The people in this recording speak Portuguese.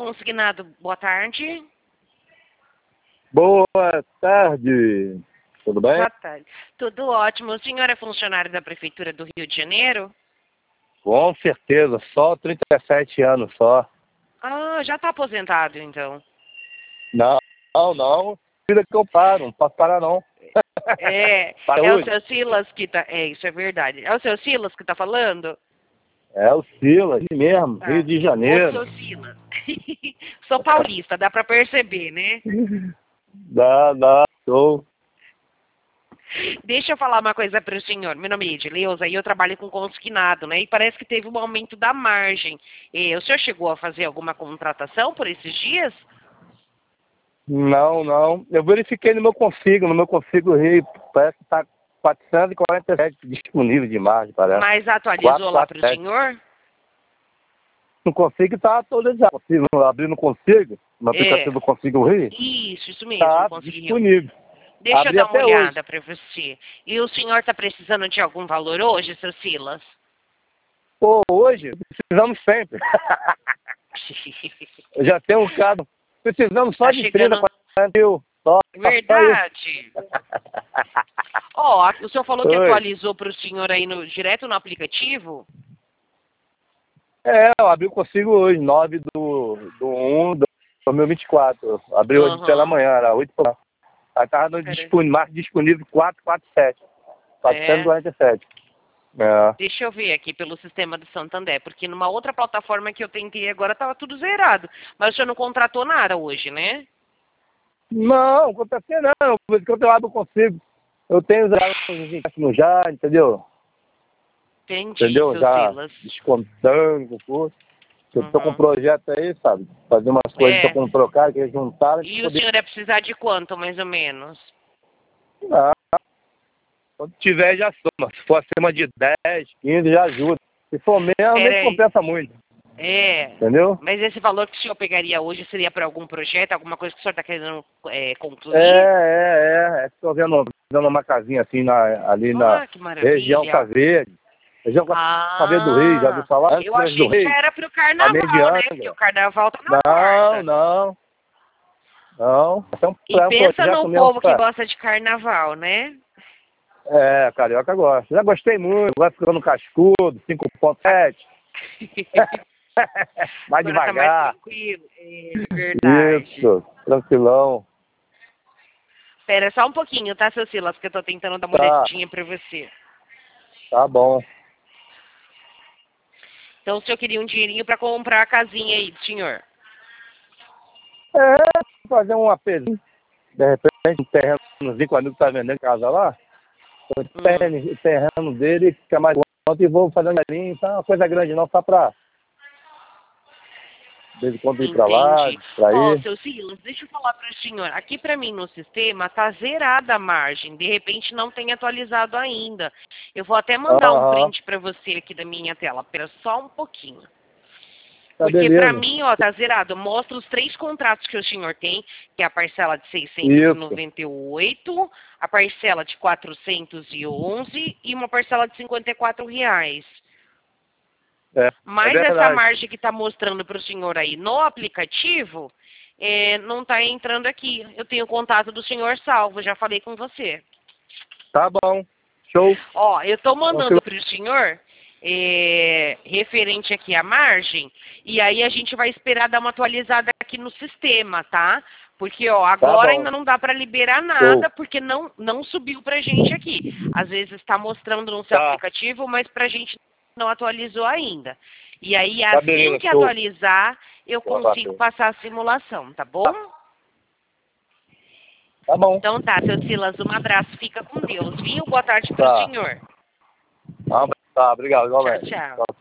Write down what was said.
Consignado, boa tarde. Boa tarde. Tudo bem? Boa tarde. Tudo ótimo. O senhor é funcionário da Prefeitura do Rio de Janeiro? Com certeza, só 37 anos só. Ah, já está aposentado, então. Não. Vida que eu paro, não posso parar não. Para É o hoje. seu Silas que tá... É, isso é verdade. É o seu Silas que tá falando? É o Silas, ele mesmo, Ah, Rio de o Janeiro. seu Silas. Sou paulista, dá para perceber, né? Dá, show. Deixa eu falar uma coisa para o senhor. Meu nome é Edileuza e eu trabalho com consignado, né? E parece que teve um aumento da margem. O senhor chegou a fazer alguma contratação por esses dias? Não. Eu verifiquei no meu Consigo Rio, parece que está 447 disponível de margem, parece. Mas atualizou lá para o 447. senhor? No Consigo está atualizado. Se não abrir no Consigo, no aplicativo do Consigo Rio, Isso mesmo, está consegui. disponível. Deixa eu Abri dar uma até hoje. olhada para você. E o senhor está precisando de algum valor hoje, seu Silas? Pô, hoje precisamos sempre. Eu já tenho um caso. Precisamos só Tá de chegando... 30, 40 mil. Só Verdade. isso. Ó, o senhor falou que Oi. atualizou para o senhor aí direto no aplicativo? Eu abri o Consigo hoje, 9/1 de 2024. Abri hoje pela Aham. manhã, era 8 por lá. Aí estava no marca disponível 447. 447. É. Deixa eu ver aqui pelo sistema do Santander, porque numa outra plataforma que eu tentei agora estava tudo zerado. Mas o senhor não contratou nada hoje, né? Não, acontece não. Por isso que eu abro o Consigo. Eu tenho já uns empréstimos já, entendeu? Entendi, Entendeu? seu Já Silas. descontando o curso. Eu tô com um Uhum. projeto aí, sabe? Fazer umas coisas, tô com um trocado, que eles juntaram. E o senhor ia precisar de quanto, mais ou menos? Ah, quando tiver, já soma. Se for acima de 10, 15, já ajuda. Se for menos, nem Peraí. compensa muito. Entendeu? Mas esse valor que o senhor pegaria hoje seria para algum projeto, alguma coisa que o senhor está querendo concluir? Estou vendo uma casinha assim, ali na Ah, que região maravilha. Caverde. Região Caverde do Rio, já ouviu falar? Eu Antes do achei que Rio, já era para o a carnaval, né? Porque mediana. o carnaval tá na porta. Não. E É um pensa projeto no mesmo povo que gosta de carnaval, né? carioca gosta. Já gostei muito, vai ficando cascudo, 5.7. Mais Agora tá mais devagar. tranquilo. É verdade. Isso, tranquilão. Espera só um pouquinho, tá, seu Silas, que eu tô tentando dar uma Tá, olhadinha pra você. tá bom. Então o senhor queria um dinheirinho pra comprar a casinha aí, senhor? Fazer um apezinho. De repente, um terrenozinho que o amigo tá vendendo casa lá. O terreno dele fica mais longe e vou fazer um galinho. Tá uma coisa grande não, só pra de vez em quando ir pra lá, Entendi. distrair. Seu Silas, deixa eu falar para o senhor. Aqui para mim no sistema tá zerada a margem. De repente não tem atualizado ainda. Eu vou até mandar um print para você aqui da minha tela. Espera só um pouquinho. Tá, Porque para beleza. mim, tá zerado. Mostra os 3 contratos que o senhor tem, que é a parcela de 698, a parcela de 411 e uma parcela de R$ 54. Mas essa margem que está mostrando para o senhor aí no aplicativo, não está entrando aqui. Eu tenho o contato do senhor salvo, já falei com você. Tá bom. Show. Ó, eu estou mandando para o senhor referente aqui à margem, e aí a gente vai esperar dar uma atualizada aqui no sistema, tá? Porque, ó, agora ainda não dá para liberar nada, porque não subiu pra gente aqui. Às vezes está mostrando no seu aplicativo, mas pra gente não atualizou ainda. E aí, assim que atualizar, eu consigo passar a simulação, tá bom? Tá bom. Então tá, seu Silas, um abraço, fica com Deus, viu? Boa tarde pro senhor. Tá, obrigado, igualmente. Tchau, tchau.